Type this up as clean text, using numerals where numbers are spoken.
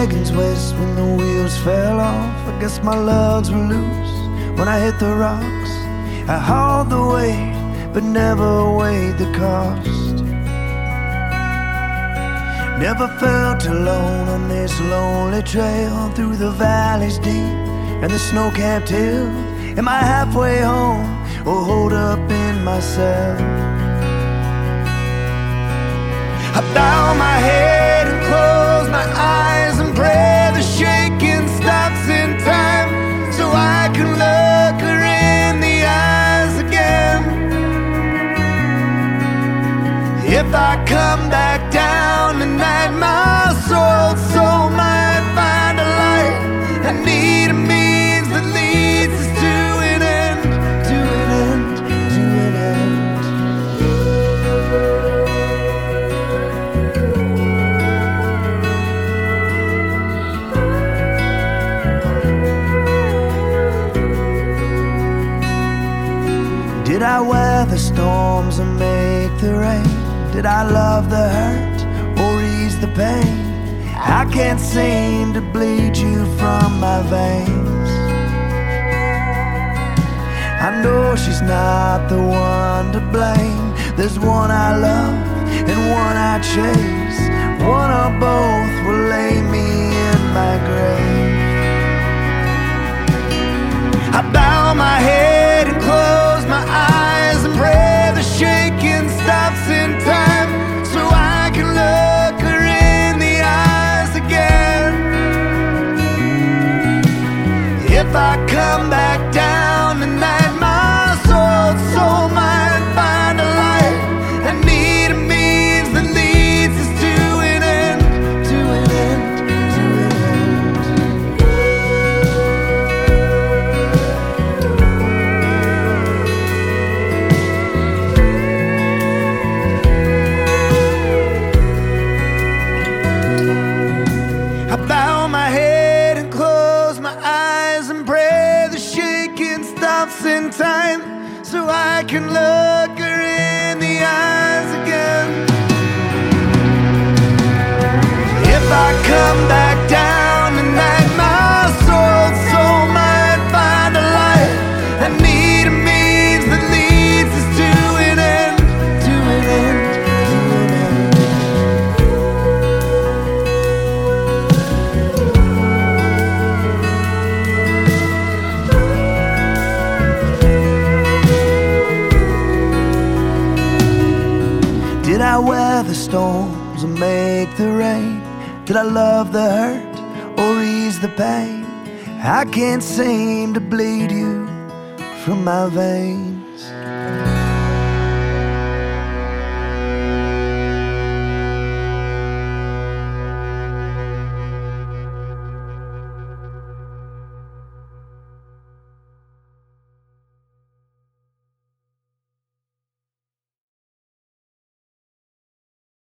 wagons west when the wheels fell off. I guess my lugs were loose when I hit the rocks. I hauled the weight, but never weighed the cost. Never felt alone on this lonely trail, through the valleys deep and the snow-capped hills. Am I halfway home or holed up in myself? I bow my head and close my eyes and pray the shaking stops in time, so I can look her in the eyes again. If I come back down tonight, my soul might find a light. I need a means that leads us to an end, to an end, to an end. Did I weather storms and make the rain? Did I love the hurt or ease the pain? I can't seem to bleed you from my veins. I know she's not the one to blame. There's one I love and one I chase. One or both will lay me in my grave. I bow my head and close my eyes and pray the shaking stops in time, so I can look her in the eyes again. If I come back down tonight, my soul might find a light. I need a means that leads us to an end, to an end, to an I bow my head and close my eyes and pray the shaking stops in time, so I can look her in the eyes again. If I come back down tonight, my soul might find a light. I need a means that leads us to an end, to an end, to an end. Did I weather storms and make the rain? Did I love the hurt or ease the pain? I can't seem to bleed you from my veins.